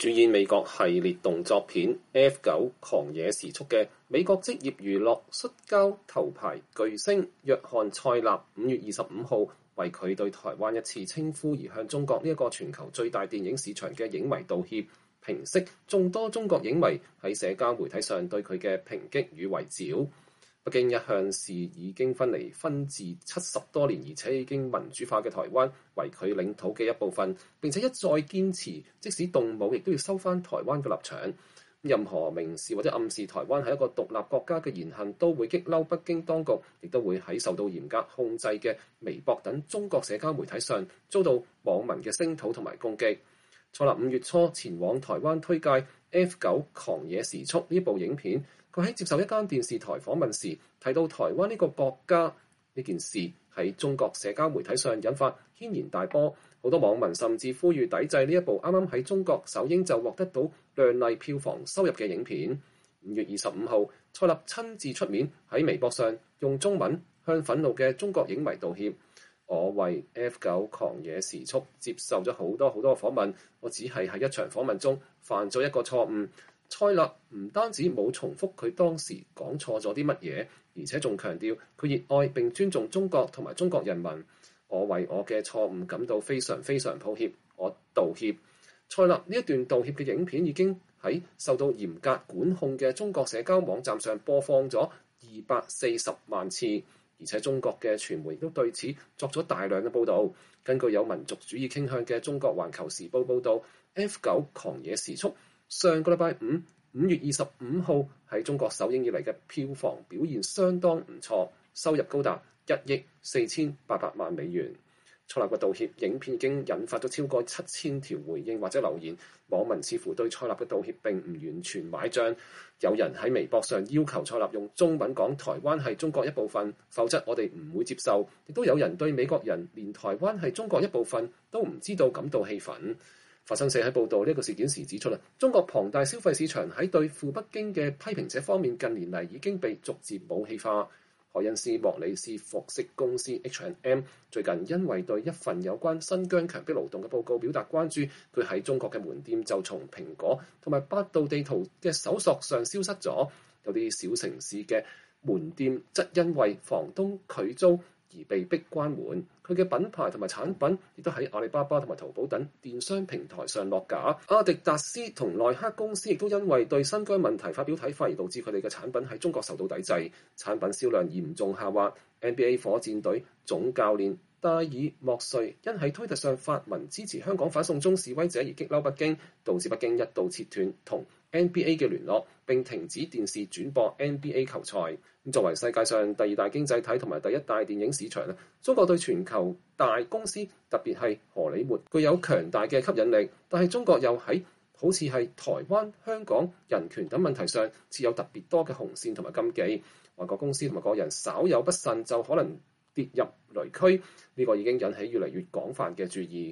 主演美國系列動作片《F9 狂野時速》嘅美國職業娛樂摔跤頭牌巨星約翰蔡納5月25號為佢對台灣一次稱呼而向中國呢一個全球最大電影市場嘅影迷道歉，平息眾多中國影迷喺社交媒體上對佢嘅抨擊與圍剿。北京一向視已經分治70多年，而且已經民主化嘅台灣為佢領土嘅一部分，並且一再堅持即使動武亦都要收返台灣嘅立場。任何明示或者暗示台灣係一個獨立國家嘅言行都會激嬲北京當局，亦都會喺受到嚴格控制嘅微博等中國社交媒體上遭到網民嘅聲討同埋攻擊。蔡納5月初前往台灣推介《F9 狂野時速》呢部影片，佢喺接受一間電視台訪問時提到台灣呢個國家呢件事喺中國社交媒體上引發軒然大波，好多網民甚至呼籲抵制呢一部啱啱喺中國首映就獲得到亮麗票房收入嘅影片。5月25號，蔡納親自出面喺微博上用中文向憤怒嘅中國影迷道歉。我為 F9 狂野時速接受咗好多嘅訪問，我只係喺一場訪問中犯咗一個錯誤。蔡納唔單止冇重複佢當時講錯咗啲乜嘢，而且仲強調佢熱愛並尊重中國同埋中國人民。我為我嘅錯誤感到非常抱歉，我道歉。蔡納呢一段道歉嘅影片已經喺受到嚴格管控嘅中國社交網站上播放咗240萬次，而且中國嘅傳媒亦都對此作咗大量嘅報導。根據有民族主義傾向嘅中國環球時報報導， F9 狂野時速上個禮拜5月25號喺中國首映以嚟嘅票房表現相當唔錯，收入高達1億4800萬美元。蔡納嘅道歉影片已經引發咗超過7000條回應或者留言，網民似乎對蔡納嘅道歉並唔完全買賬。有人喺微博上要求蔡納用中文講台灣係中國一部分，否則我哋唔會接受。亦都有人對美國人連台灣係中國一部分都唔知道感到氣憤。法新社喺報導呢個事件時指出，中國龐大消費市場喺對付北京嘅批評者方面，近年嚟已經被逐漸武器化。凱恩斯莫里斯服飾公司 H&M 最近因為對一份有關新疆強迫勞動嘅報告表達關注，佢喺中國嘅門店就從蘋果同埋百度地圖嘅搜索上消失咗。有啲小城市嘅門店則因為房東拒租而被迫關門，佢嘅品牌同埋產品亦都喺阿里巴巴同埋淘寶等電商平台上落架。阿迪達斯同耐克公司亦都因為對新疆問題發表睇法，而導致佢哋嘅產品喺中國受到抵制，產品銷量嚴重下滑。NBA 火箭隊總教練戴爾莫瑞因喺推特上發文支持香港反送中示威者而激嬲北京，導致北京一度切斷同 NBA 嘅聯絡，並停止電視轉播 NBA 球賽。作為世界上第二大經濟體同埋第一大電影市場，中國對全球大公司，特別係荷里活，具有強大嘅吸引力。但係中國又喺好似係台灣、香港人權等問題上設有特別多嘅紅線同埋禁忌，外國公司同埋個人稍有不慎就可能跌入雷區。呢個已經引起越嚟越廣泛嘅注意。